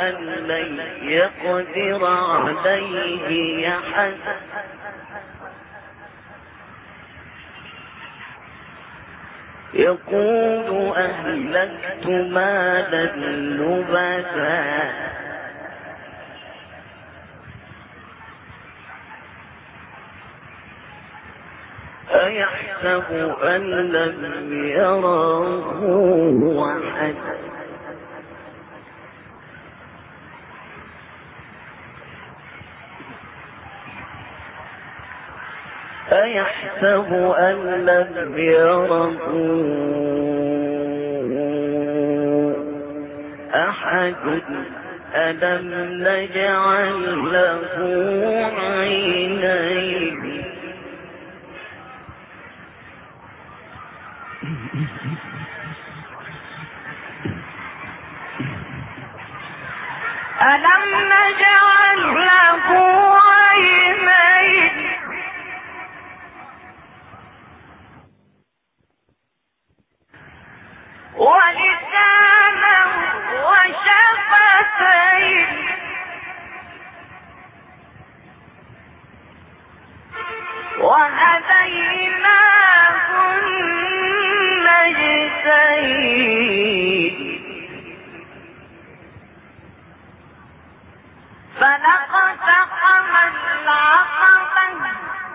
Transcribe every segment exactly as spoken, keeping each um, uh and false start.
أن لن يقدر عليه أحد يقول أهلكت مالا لبثا أيحسب أن لم يره أحد أيحسب أن لم يره أحد ألم نجعل له عينين ألم نجعل له عينين ولسانا وشفتين وهديناه النجدين فلاقتحم العقبة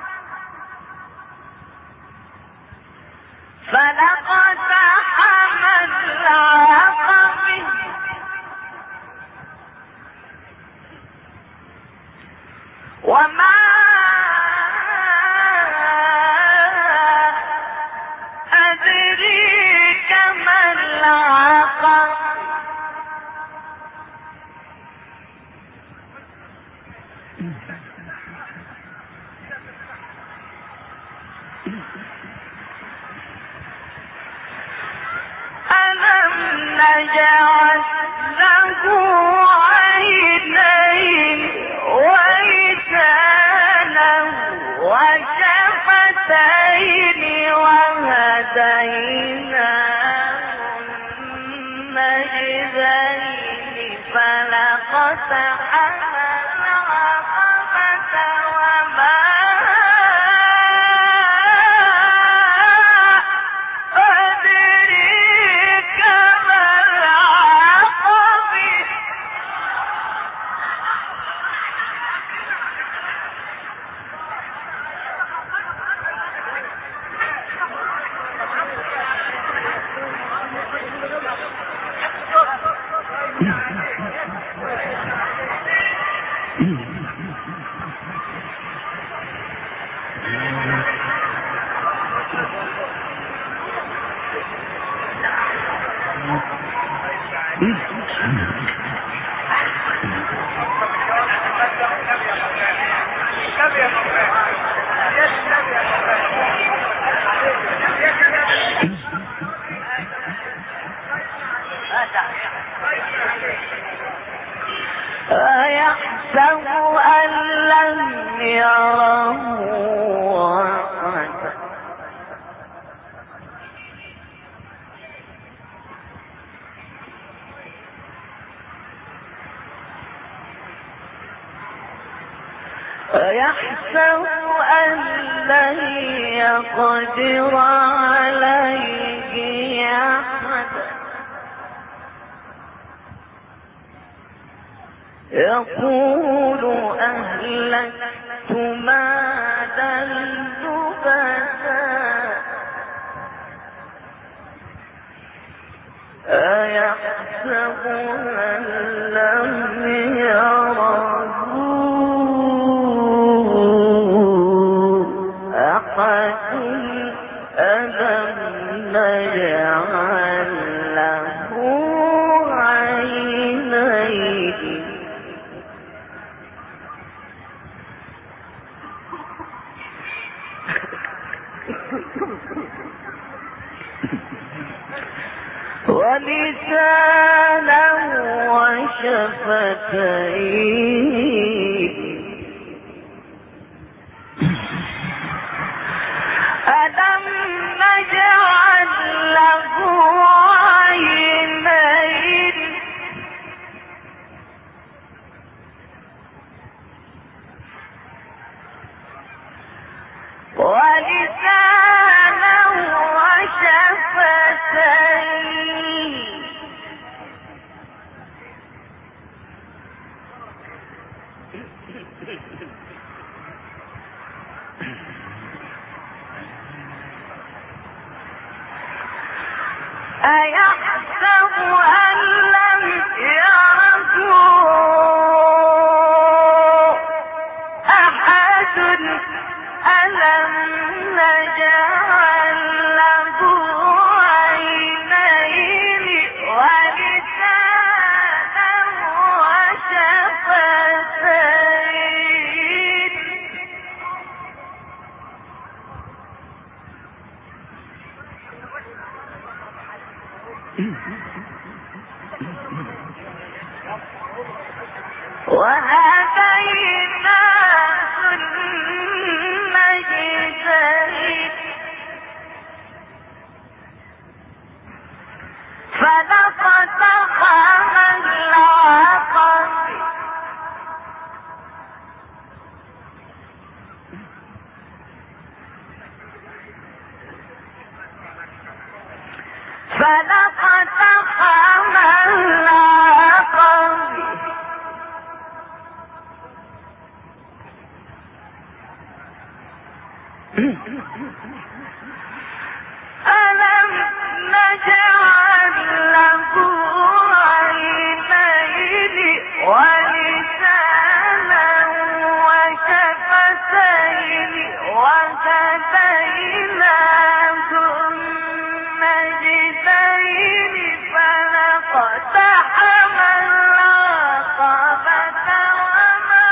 فلاقتحم العقبة وما أدريك ما العقبة ألم نجعل له عينين ولسانا وشفتين وهديناه النجدين فلاقتحم العقبة وما أدريك ما العقبة أيحسب أن لم يره أحد أيحسب أن لن يقدر عليه أحد يقول أهلكت مالا لبثا أيحسب أن لم يره أحد ألم نجعل له عينين ولسانا وشفتين ألم نجعل له عينين ولسانا وشفتين أيحسب أن لم يره أحد ألم نجعل له عينين ولسانا وشفتين وهديناه النجدين فلقتحم العقبة فلقتحم العقبة ألم نجعل له عينين ولسانا وشفتين وهديناه النجدين فلقتحم العقبة وما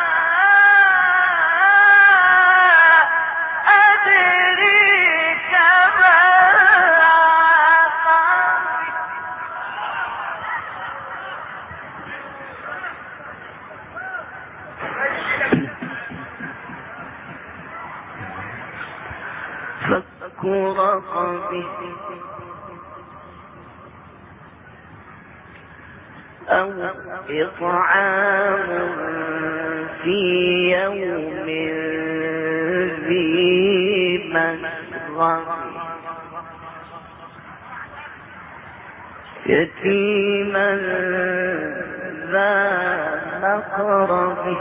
أدريك ما العقبة فك رقبة أو إطعام في يوم ذي مسغبة يتيما ذا مقربة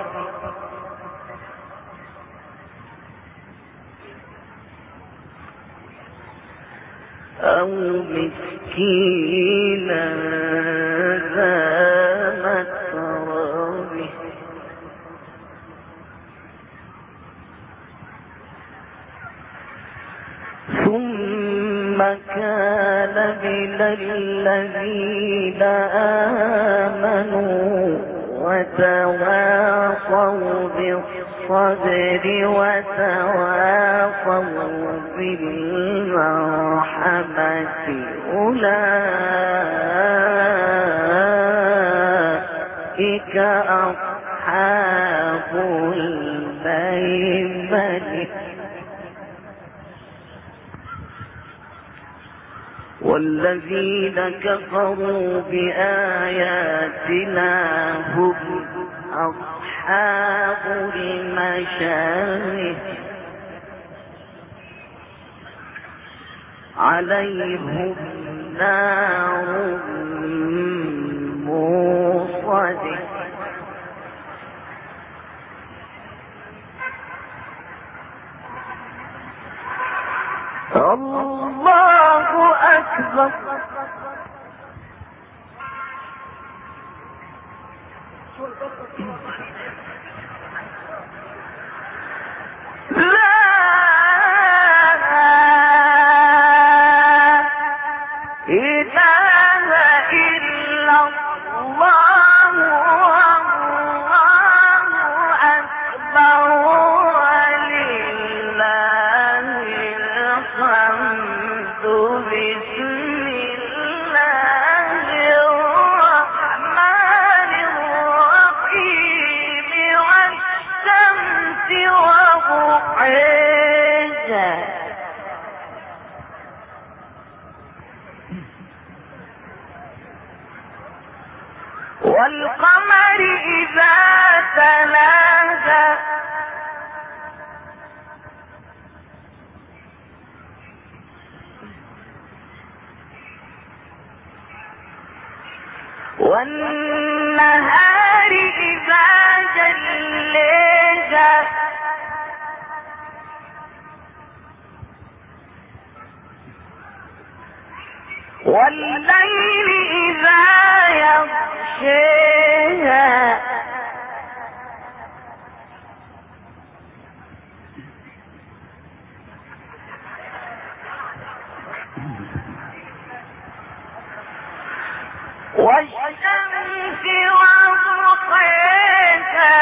أو مسكينا ذا متربة ثم كان من الذين آمنوا وتواصوا بالصبر وتواصوا بالمرحمة أولئك أصحاب الميمنة والذين كفروا بآياتنا هم أصحاب المشارق عليهم نار موصدة الله أكبر لا إله إلا الله والله أكبر ولله الحمد بسم الله الرحمن الرحيم والشمس وضحاها والقمر إذا تلاها والنهار إذا جليها والليل إذا يغشيها والشمس وضحيها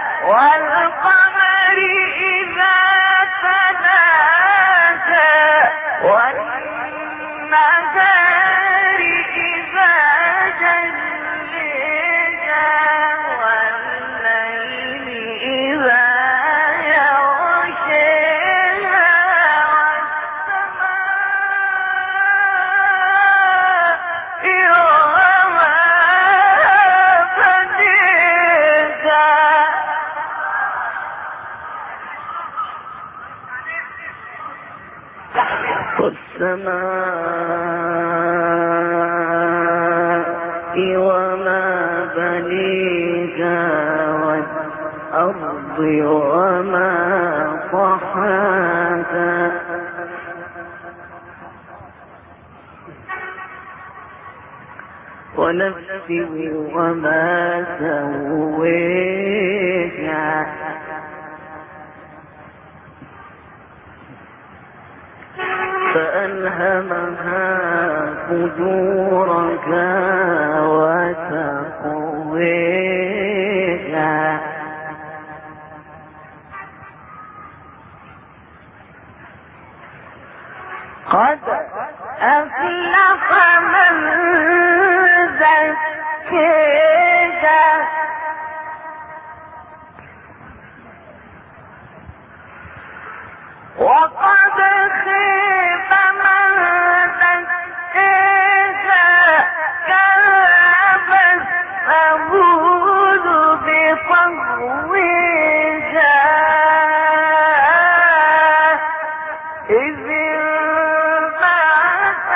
والقمر إذا تلاها والنهار إذا جليها والليل إذا يغشيها والسماء وما بنيها والأرض وما طحاها ونفس وما سويها فألهمها فجورها وتقويها قد أفلح من زكاها وقد خيب من دساها كذبت ثمود بطغواها إذ انبعث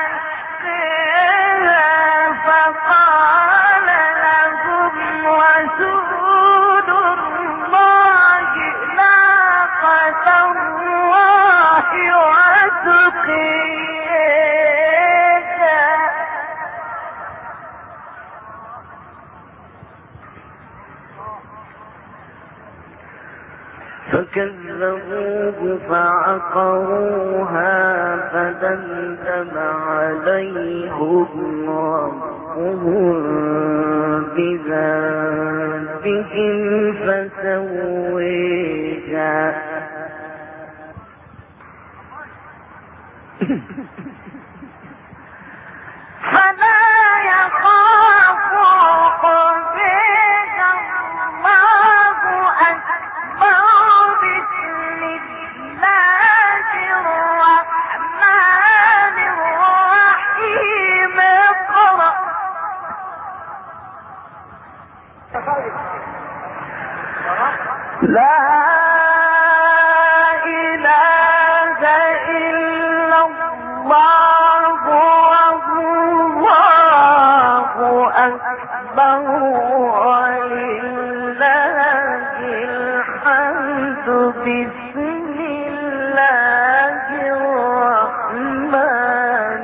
أشقاها فقال لهم رسول الله ناقة الله وسقياها فكذبوه فعقروها فدمدم عليهم ربهم بذنبهم فسويها فلا يخاف عقباها الله أكبر بسم الله الرحمن الرحيم اقرأ لا إله إلا الله والله أكبر ولله الحمد بسم الله الرحمن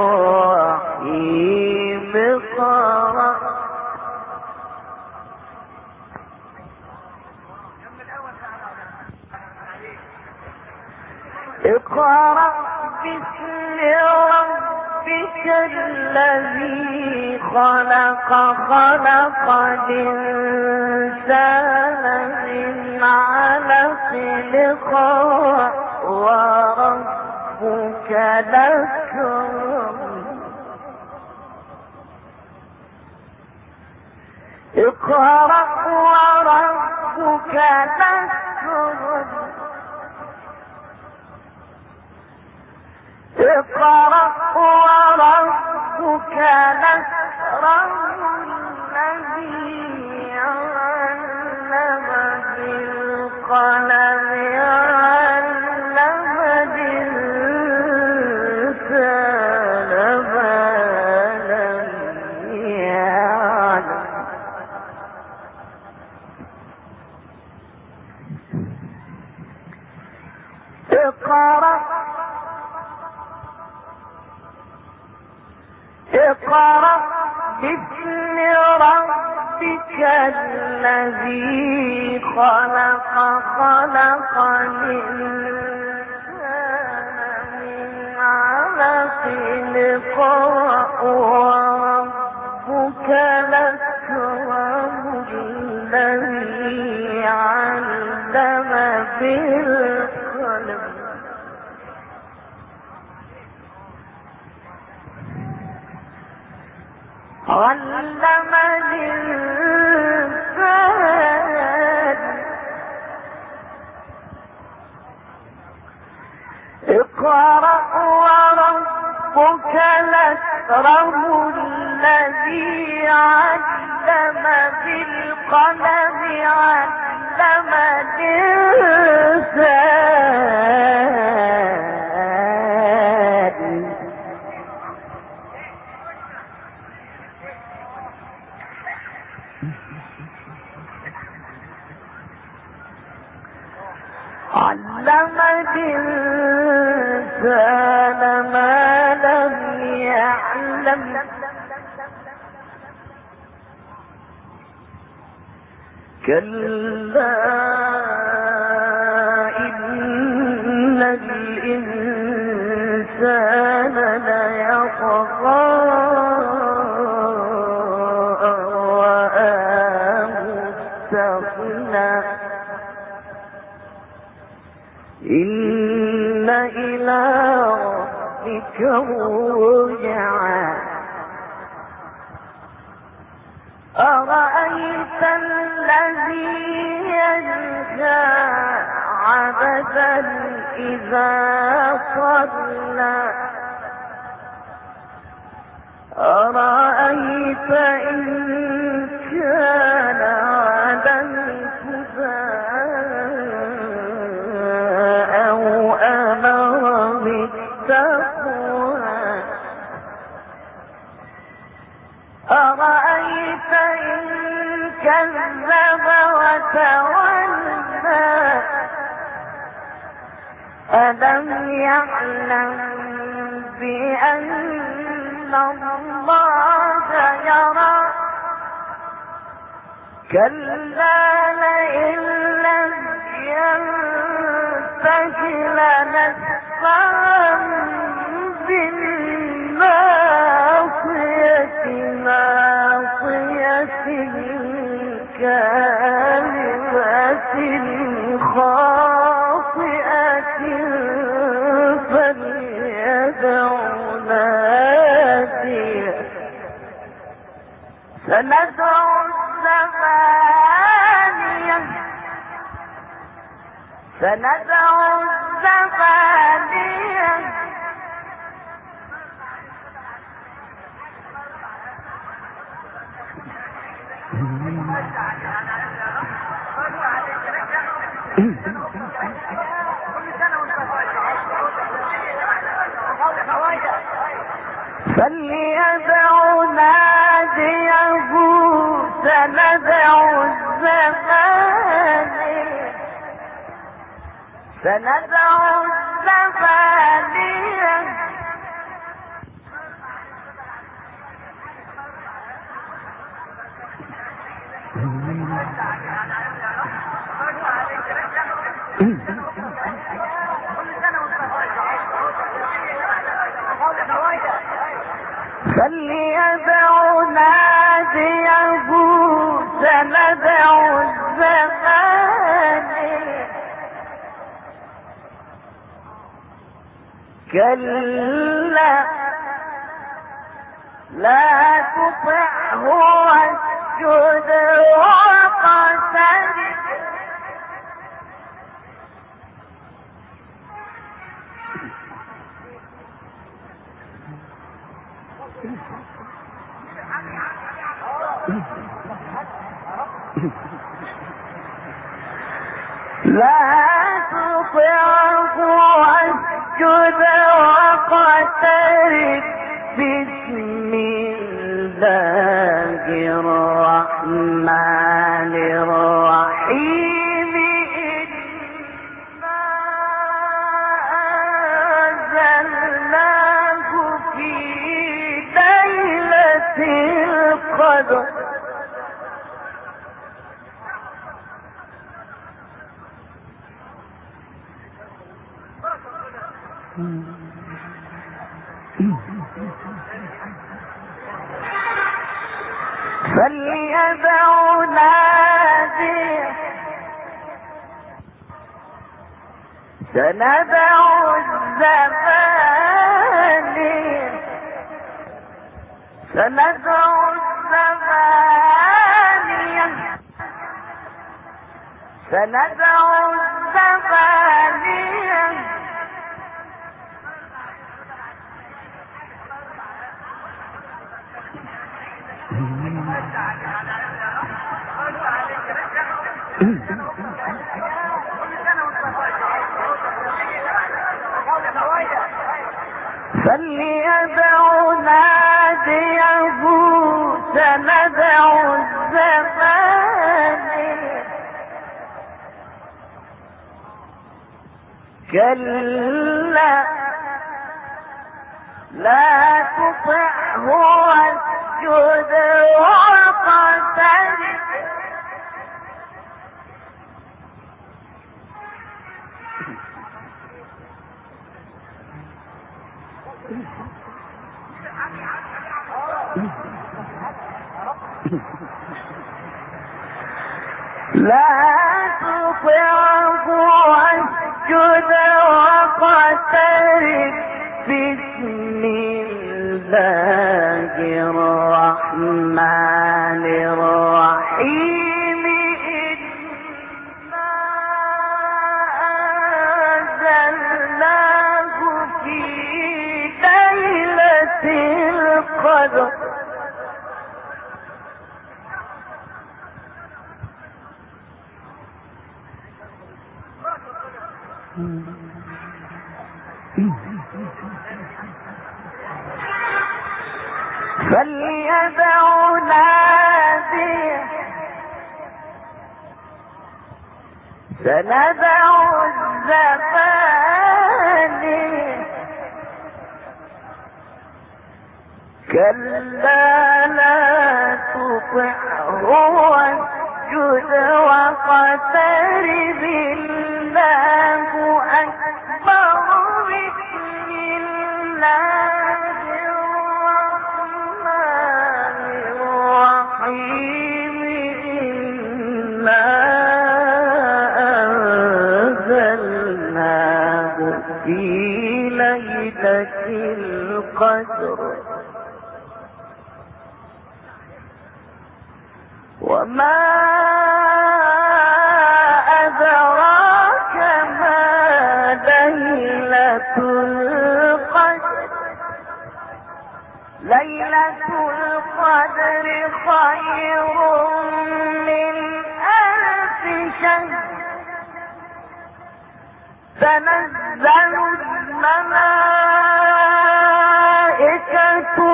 الرحيم اقرأ اقرأ باسم ربك الذي خلق خلق الإنسان من علق اقرأ وربك الأكرم اقرأ وربك الأكرم اقرأ وربك الأكرم الذي علم بالقلم علم الإنسان ما لم يعلم اقرأ اقرأ باسم ربك الذي خلق خلق الإنسان من علق اقرأ وربك الأكرم الذي علم بالقلم علم الإنسان اقرأ وربك الأكرم الذي علم بالقلم علم الإنسان علم الإنسان ما لم يعلم كلا إن الإنسان ليطغى ورآه استغنى إن إلى ربك الرجعى أرأيت الذي ينهى عبدا إذا صلى أرأيت إن كان على الهدى أو أمر بالتقوى أرأيت إن كذب وتولى ألم يعلم بأن الله يرى كلا لئن لم ينته لنسفعا بالناصية ناصية كاذبة خاطئة فليدع ناديه سندع الزبانية سندع الزبانية فليدع ناديه سندع الزبانية سندع الزبانية فليدع ناديه سندع الزبانية كلا لا تطعه واسجد واقترب لا تطعه واسجد واقترب بسم الله الرحمن الرحيم إنا فليدع ناديه سندع الزبانية سندع الزبانية سندع الزبانية فليدع ناديه سندع الزبانية كلا لا تطعه واسجد واقترب لا تطعه واسجد واقترب بسم الله الرحمن الرحيم إنا أنزلناه في ليلة القدر فليدع ناديه سندع الزبانية كلا لا تطعه واسجد واقترب الله أكبر بسم الله الرحمن الرحيم إنا أنزلناه في ليلة القدر وما أدراك ما ليلة القدر ليلة القدر خير من ألف شهر تنزل الملائكة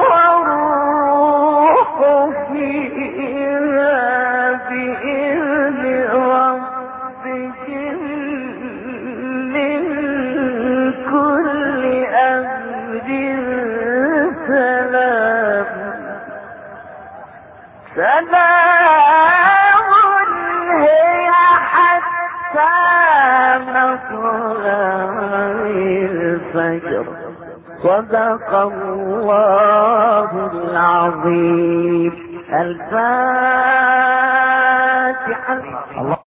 والروح فيها بإذن ربهم من كل أمر سلام سلام هي حتى مطلع الفجر صدق الله العظيم. الفاتحة.